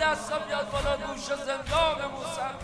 دستا بیاد بالا گوش زندان مسلمان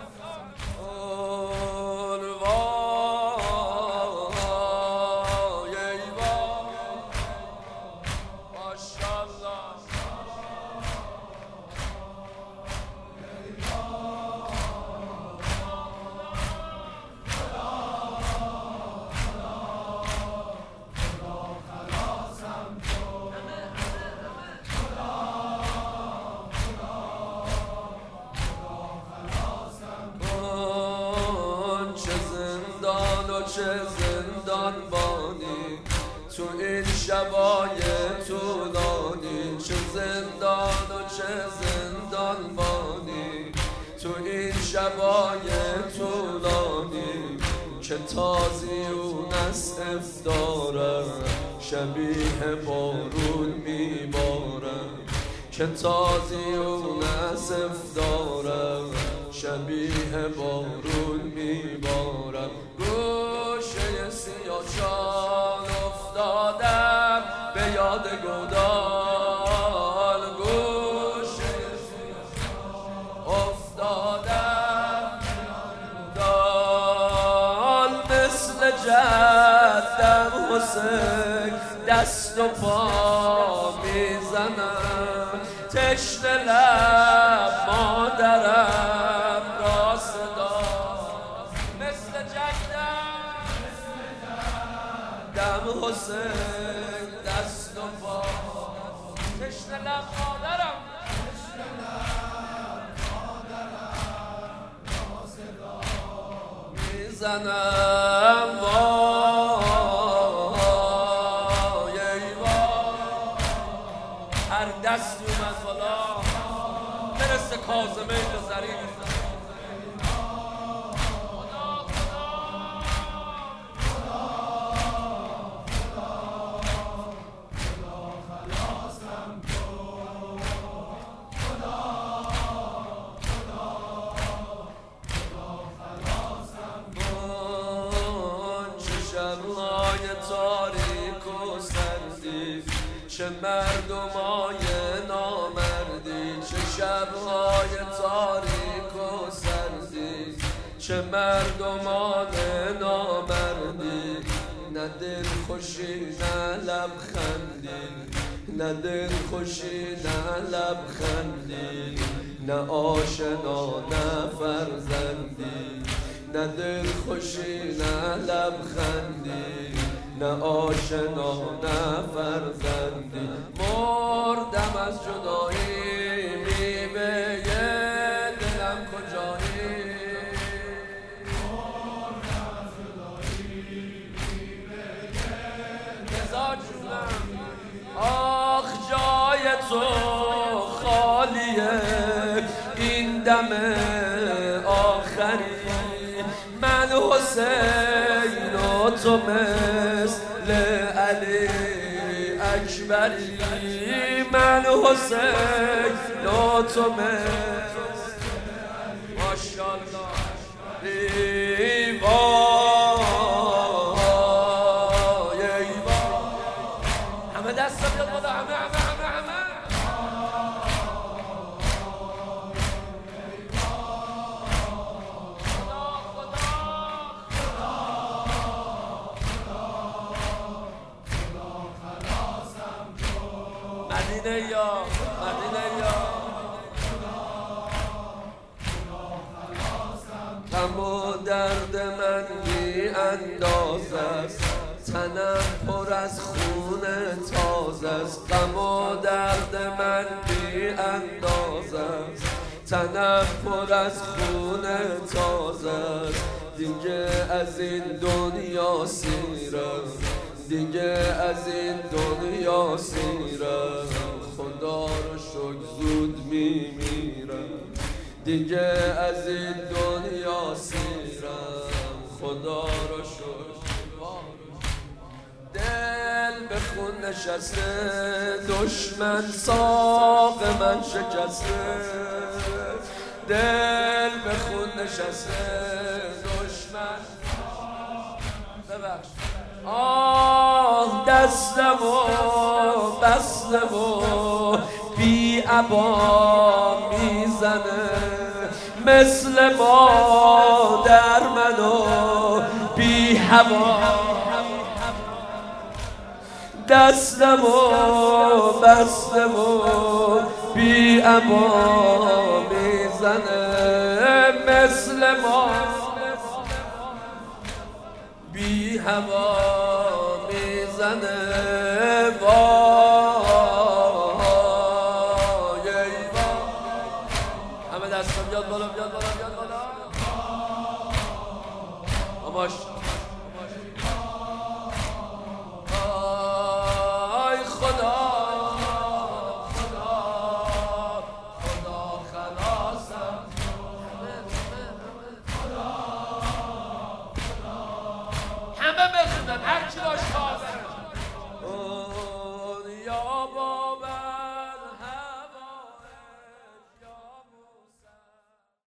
چه زندان بانی تو این شبای طولانی، چه زندان و چه زندان بانی تو این شبای طولانی، که تازیون از افتارم شبیه بارون میبارم، که تازیون از افتارم شبیه بارون میبارم. گوشه سیاه‌چال افتادم به یاد گودال، گوشه سیاه‌چال افتادم به یاد گودال، مثل جدم حسین دست و پا میزنم، تشنه لب مادرم را صدا، مثل جدم حسین دست و پا، تشنه لب مادرم را صدا میزنم. وای ای وای هر دستی اومد بالا برسه کاظمه و ظریف. شب‌های تاریک و سردی، چه مردمای نامردی، چه شب‌های تاریک و سردی، چه مردمان نامردی، نه دل خوشی نه لبخندی، نه دل خوشی نه لبخندی، نه آشنا نه فرزندی، نه دل خوشی نه لبخندی، نه آشنا نه فرزندی. مردم از جدایی میوه دلم کجایی، مردم از جدایی میوه بزار جونم. آخ جای تو خالیه این دم آخری، من حسین و تو مثل علی اکبری، من حسین و تو مثل ماشاءالله. ای وای ای وای همه دستا بیاد بالا، همه مدینه یا غم و درد من بی انداز است، تنم پر از خون تازه است، غم و درد من بی انداز است، تنم پر از خون تازه است. دیگه از این دنیا سیرم، دیگه از این دنیا سیرم، خدا رو شکر زود میمیرم، دیگه از این دنیا سیرم، خدا رو شکر. دل به خون نشسته، دشمن ساق من شکسته، دل به خون نشسته، دشمن ببخش. آه دستم و بستم و بی ابا میزنه مثل ما در منو بی هوا دستم و بستم و بی ابا میزنه مثل ما بی هوا میزنه وای ای وای همه دستم بیاد بالا بیاد بالا بیاد بالا آماش